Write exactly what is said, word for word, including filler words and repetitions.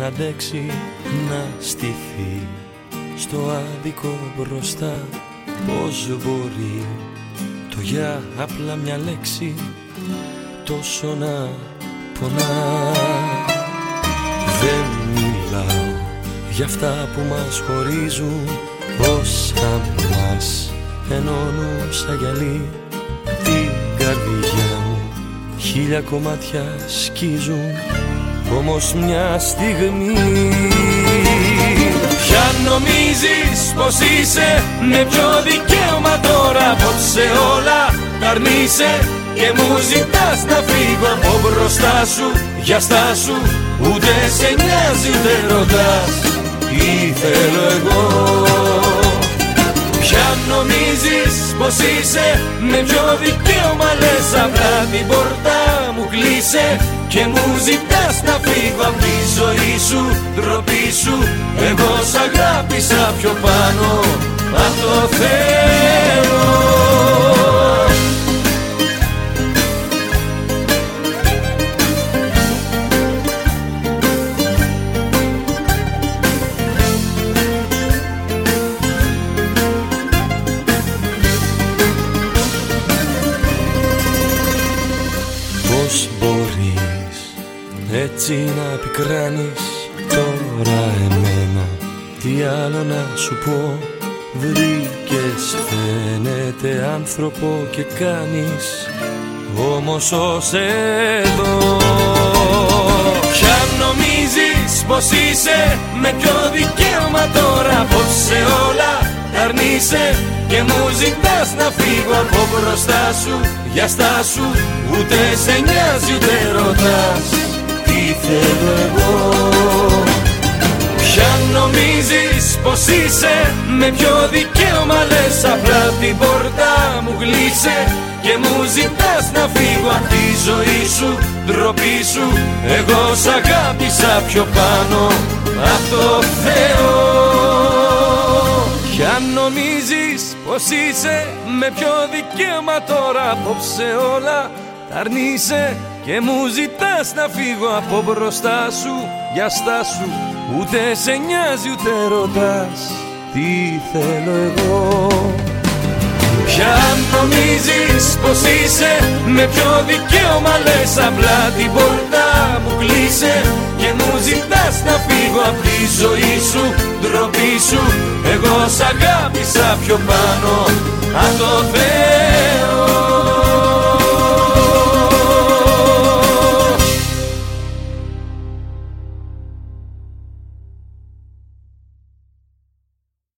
αντέξει να στηθεί στο άδικο μπροστά. Πώς μπορεί το για απλά μια λέξη τόσο να πονά. Δεν μιλάω για αυτά που μας χωρίζουν, όσα μας ενώνουν σαν γυαλί. Την καρδιά μου χίλια κομμάτια σκίζουν, όμως μια στιγμή. Ποια νομίζεις πως είσαι, με ποιο δικαίωμα τώρα απόψε όλα τα αρνείσαι και μου ζητάς να φύγω από μπροστά σου. Για στάσου, ούτε σε νοιάζει ούτε ρωτάς τι θέλω εγώ. Ποια νομίζεις πως είσαι, με ποιο δικαίωμα λες απλά την πόρτα μου κλείσε και μου ζητάς να φύγω απ' τη ζωή σου, ντροπή σου. Εγώ σ' αγάπησα πιο πάνω απ' το Θεό. Πώς μπορείς έτσι να πικράνεις τώρα εμένα, τι άλλο να σου πω. Βρήκες φαίνεται άνθρωπο και κάνεις όμως ως εδώ. Ποια νομίζεις πως είσαι, με ποιο δικαίωμα τώρα απόψε όλα τα αρνείσαι και μου ζητάς να φύγω από μπροστά σου. Για στάσου, ούτε σε νοιάζει ούτε ρωτάς τι θέλω εγώ. Ποια νομίζεις πως είσαι, με ποιο δικαίωμα λες απλά την πόρτα μου κλείσε και μου ζητάς να φύγω απ' τη ζωή σου, ντροπή σου. Εγώ σ' αγάπησα πιο πάνω απ' το Θεό. Ποια νομίζεις πως είσαι, με ποιο δικαίωμα τώρα απόψε όλα τα αρνείσαι και μου ζητάς να φύγω από μπροστά σου. Για στάσου, ούτε σε νοιάζει ούτε ρωτάς τι θέλω εγώ. Ποια νομίζεις πως είσαι, με ποιο δικαίωμα λες απλά την πόρτα μου κλείσε και μου ζητάς να φύγω απ' τη ζωή σου, ντροπή σου. Εγώ σ' αγάπησα πιο πάνω απ' το Θεό.